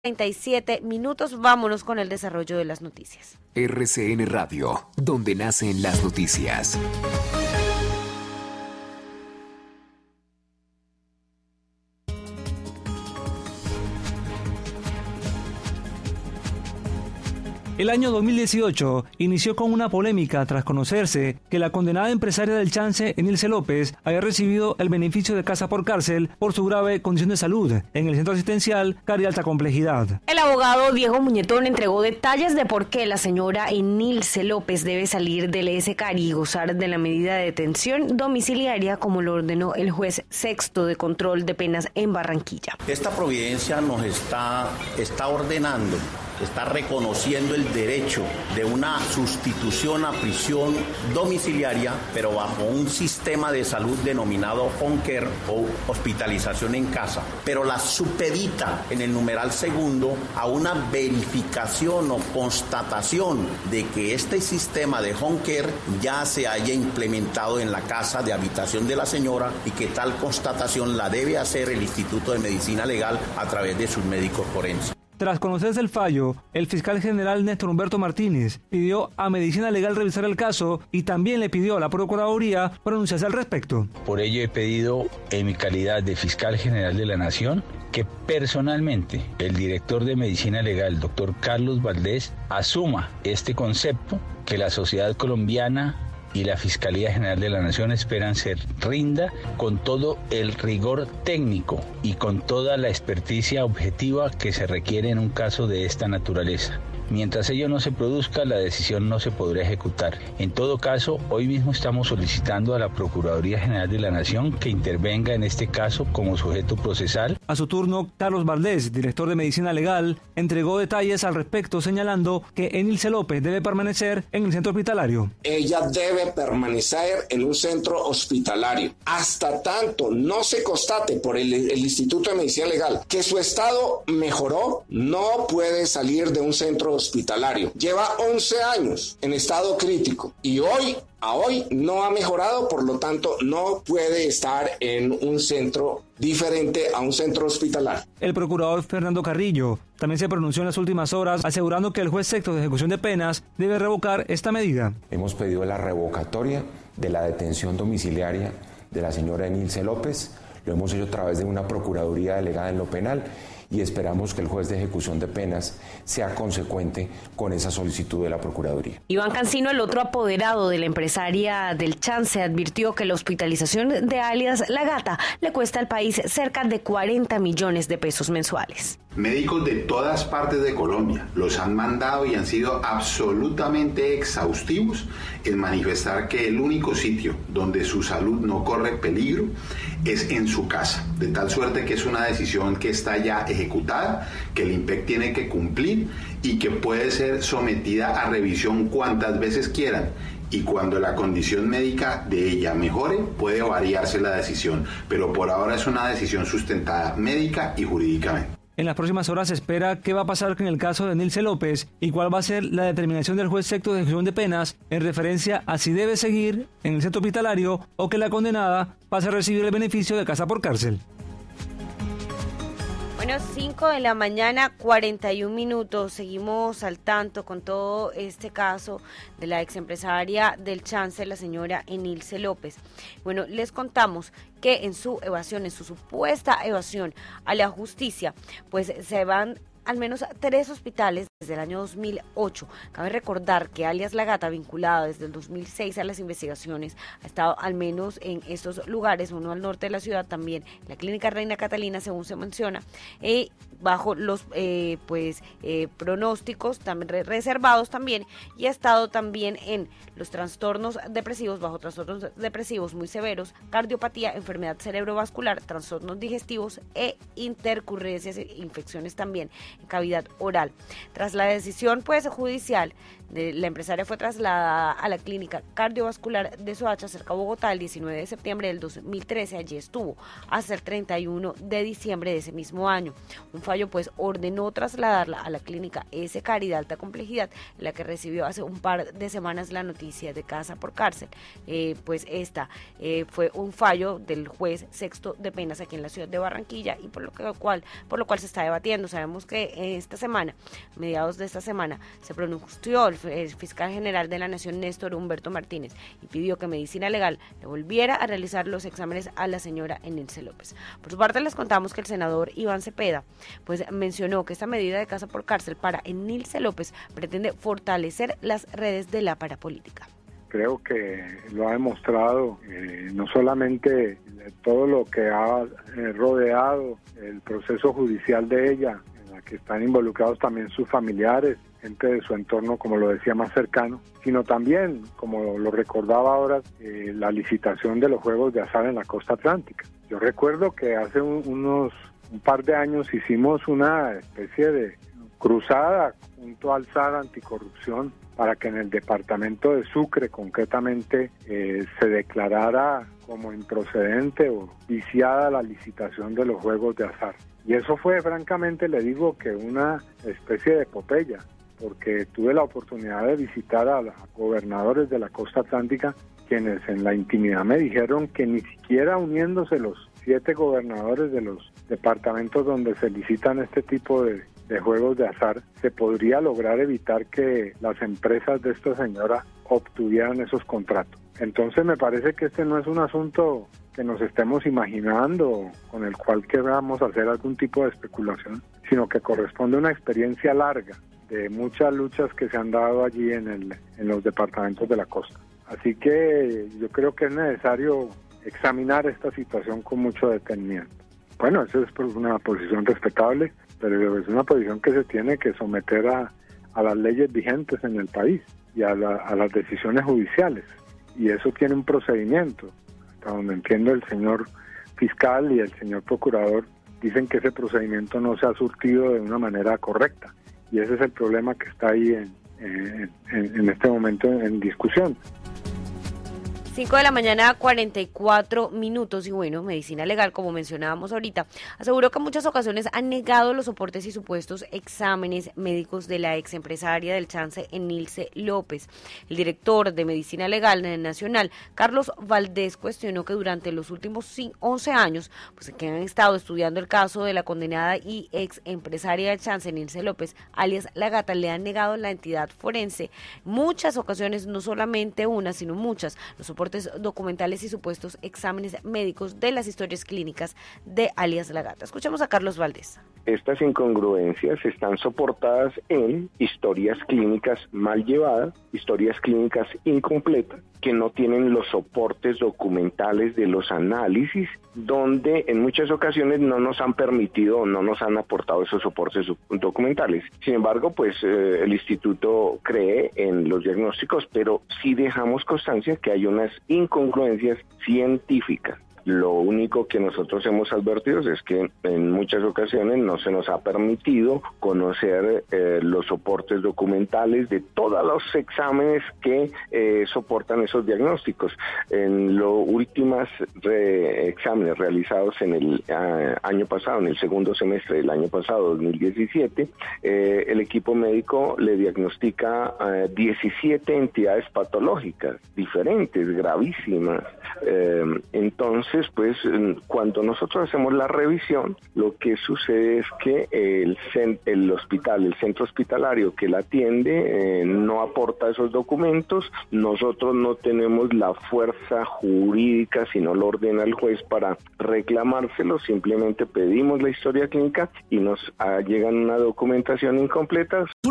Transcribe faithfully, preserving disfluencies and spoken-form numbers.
treinta y siete minutos, vámonos con el desarrollo de las noticias. R C N Radio, donde nacen las noticias. El año dos mil dieciocho inició con una polémica tras conocerse que la condenada empresaria del Chance, Enilce López, había recibido el beneficio de casa por cárcel por su grave condición de salud en el centro asistencial Cari Alta Complejidad. El abogado Diego Muñetón entregó detalles de por qué la señora Enilce López debe salir del E S Cari y gozar de la medida de detención domiciliaria como lo ordenó el juez sexto de control de penas en Barranquilla. Esta providencia nos está, está ordenando, está reconociendo el derecho de una sustitución a prisión domiciliaria, pero bajo un sistema de salud denominado home care o hospitalización en casa, pero la supedita en el numeral segundo a una verificación o constatación de que este sistema de home care ya se haya implementado en la casa de habitación de la señora y que tal constatación la debe hacer el Instituto de Medicina Legal a través de sus médicos forenses. Tras conocerse el fallo, el fiscal general Néstor Humberto Martínez pidió a Medicina Legal revisar el caso y también le pidió a la Procuraduría pronunciarse al respecto. Por ello he pedido, en mi calidad de fiscal general de la Nación, que personalmente el director de Medicina Legal, doctor Carlos Valdés, asuma este concepto que la sociedad colombiana y la Fiscalía General de la Nación esperan se rinda con todo el rigor técnico y con toda la experticia objetiva que se requiere en un caso de esta naturaleza. Mientras ello no se produzca, la decisión no se podrá ejecutar. En todo caso, hoy mismo estamos solicitando a la Procuraduría General de la Nación que intervenga en este caso como sujeto procesal. A su turno, Carlos Valdés, director de Medicina Legal, entregó detalles al respecto, señalando que Enilce López debe permanecer en el centro hospitalario. Ella debe permanecer en un centro hospitalario. Hasta tanto no se constate por el, el Instituto de Medicina Legal que su estado mejoró, no puede salir de un centro hospitalario. hospitalario. Lleva once años en estado crítico y hoy, a hoy, no ha mejorado, por lo tanto, no puede estar en un centro diferente a un centro hospitalario. El procurador Fernando Carrillo también se pronunció en las últimas horas asegurando que el juez sexto de ejecución de penas debe revocar esta medida. Hemos pedido la revocatoria de la detención domiciliaria de la señora Enilce López. Lo hemos hecho a través de una procuraduría delegada en lo penal y esperamos que el juez de ejecución de penas sea consecuente con esa solicitud de la Procuraduría. Iván Cancino, el otro apoderado de la empresaria del Chance, advirtió que la hospitalización de alias La Gata le cuesta al país cerca de cuarenta millones de pesos mensuales. Médicos de todas partes de Colombia los han mandado y han sido absolutamente exhaustivos en manifestar que el único sitio donde su salud no corre peligro es en su casa, de tal suerte que es una decisión que está ya ejecutada, que el I N P E C tiene que cumplir y que puede ser sometida a revisión cuantas veces quieran. Y cuando la condición médica de ella mejore, puede variarse la decisión, pero por ahora es una decisión sustentada médica y jurídicamente. En las próximas horas se espera qué va a pasar con el caso de Enilce López y cuál va a ser la determinación del juez sexto de ejecución de penas en referencia a si debe seguir en el centro hospitalario o que la condenada pase a recibir el beneficio de casa por cárcel. Bueno, cinco de la mañana, cuarenta y un minutos. Seguimos al tanto con todo este caso de la exempresaria del Chance, la señora Enilce López. Bueno, les contamos que en su evasión, en su supuesta evasión a la justicia, pues se van al menos tres hospitales desde el año dos mil ocho. Cabe recordar que alias La Gata, vinculada desde el dos mil seis a las investigaciones, ha estado al menos en estos lugares, uno al norte de la ciudad, también la Clínica Reina Catalina, según se menciona, eh, bajo los eh, pues eh, pronósticos también reservados también, y ha estado también en los trastornos depresivos, bajo trastornos depresivos muy severos, cardiopatía, enfermedad cerebrovascular, trastornos digestivos e intercurrencias e infecciones también en cavidad oral. Tras la decisión pues judicial, de, la empresaria fue trasladada a la clínica cardiovascular de Soacha, cerca de Bogotá, el diecinueve de septiembre del dos mil trece. Allí estuvo hasta el treinta y uno de diciembre de ese mismo año. Un fallo pues ordenó trasladarla a la clínica E S Cari de alta complejidad, en la que recibió hace un par de semanas la noticia de casa por cárcel. Eh, pues esta eh, fue un fallo del juez sexto de penas aquí en la ciudad de Barranquilla, y por lo que, cual, por lo cual se está debatiendo. Sabemos que que esta semana, mediados de esta semana, se pronunció el, el fiscal general de la Nación, Néstor Humberto Martínez, y pidió que Medicina Legal le volviera a realizar los exámenes a la señora Enilce López. Por su parte, les contamos que el senador Iván Cepeda pues mencionó que esta medida de casa por cárcel para Enilce López pretende fortalecer las redes de la parapolítica. Creo que lo ha demostrado, eh, no solamente todo lo que ha eh, rodeado el proceso judicial de ella, en la que están involucrados también sus familiares, gente de su entorno, como lo decía, más cercano, sino también, como lo recordaba ahora, eh, la licitación de los juegos de azar en la costa atlántica. Yo recuerdo que hace un, unos un par de años hicimos una especie de cruzada junto al S A R anticorrupción para que en el departamento de Sucre concretamente eh, se declarara como improcedente o viciada la licitación de los juegos de azar. Y eso fue, francamente, le digo que una especie de epopeya, porque tuve la oportunidad de visitar a los gobernadores de la costa atlántica, quienes en la intimidad me dijeron que ni siquiera uniéndose los siete gobernadores de los departamentos donde se licitan este tipo de de juegos de azar, se podría lograr evitar que las empresas de esta señora obtuvieran esos contratos. Entonces me parece que este no es un asunto que nos estemos imaginando, con el cual queramos hacer algún tipo de especulación, sino que corresponde a una experiencia larga de muchas luchas que se han dado allí en, el, en los departamentos de la costa. Así que yo creo que es necesario examinar esta situación con mucho detenimiento. Bueno, esa es una posición respetable, pero es una posición que se tiene que someter a, a las leyes vigentes en el país y a, la, a las decisiones judiciales. Y eso tiene un procedimiento. Hasta donde entiendo, el señor fiscal y el señor procurador dicen que ese procedimiento no se ha surtido de una manera correcta. Y ese es el problema que está ahí en, en, en este momento en, en discusión. cinco de la mañana, cuarenta y cuatro minutos, y bueno, Medicina Legal, como mencionábamos ahorita, aseguró que en muchas ocasiones han negado los soportes y supuestos exámenes médicos de la ex empresaria del chance Enilce López. El director de Medicina Legal Nacional, Carlos Valdés, cuestionó que durante los últimos once años, pues que han estado estudiando el caso de la condenada y ex empresaria del chance Enilce López, alias La Gata, le han negado a la entidad forense muchas ocasiones, no solamente una, sino muchas, los soportes documentales y supuestos exámenes médicos de las historias clínicas de alias La Gata. Escuchemos a Carlos Valdés. Estas incongruencias están soportadas en historias clínicas mal llevadas, historias clínicas incompletas, que no tienen los soportes documentales de los análisis, donde en muchas ocasiones no nos han permitido o no nos han aportado esos soportes documentales. Sin embargo, pues eh, el instituto cree en los diagnósticos, pero sí dejamos constancia que hay unas incongruencias científicas. Lo único que nosotros hemos advertido es que en muchas ocasiones no se nos ha permitido conocer eh, los soportes documentales de todos los exámenes que eh, soportan esos diagnósticos. En los últimos re exámenes realizados en el uh, año pasado, en el segundo semestre del año pasado, dos mil diecisiete, eh, el equipo médico le diagnostica uh, diecisiete entidades patológicas diferentes, gravísimas. Eh, entonces, pues cuando nosotros hacemos la revisión, lo que sucede es que el, el hospital, el centro hospitalario que la atiende, eh, no aporta esos documentos. Nosotros no tenemos la fuerza jurídica, sino lo ordena el juez para reclamárselo. Simplemente pedimos la historia clínica y nos uh, llegan una documentación incompleta.